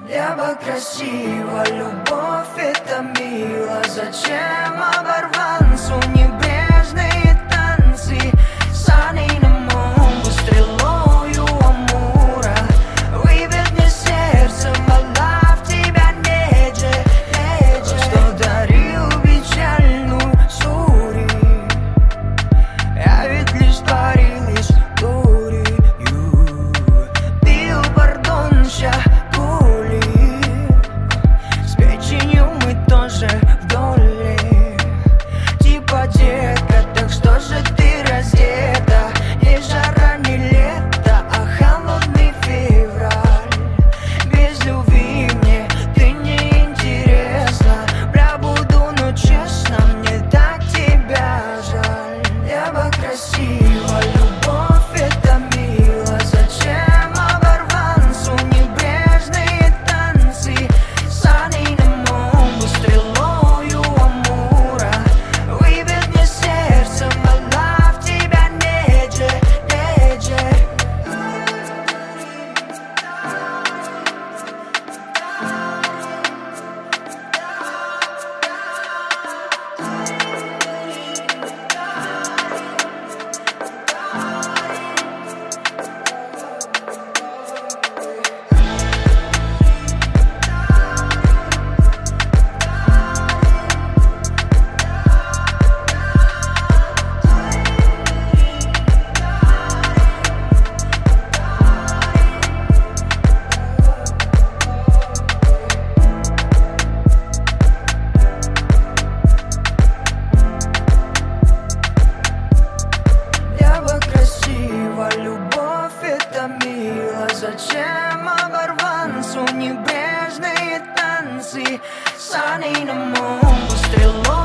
Небо красиво, любовь это мило. Зачем оборванцу небрежные танцы? Сани на мумбу стрелою Амура выбит мне сердце, мала в тебя неже, неже. Что дарил печальную сури, я ведь лишь творил историю. Пил, пардон, ща тоже в доле. Типа, детка, так что же ты раздета? Не жара, не лето, а холодный февраль. Без любви мне ты не интересна. Бля, буду, но честно, мне так тебя жаль. Небо красиво, любовь это мило. Зачем оборванцу небрежные танцы? Сани на мумбу стрелою Амура выбит мне сердце, мала в тебя неже, неже. Любовь это мило. Зачем оборванцу небрежные танцы? Сани на мумбу стрелой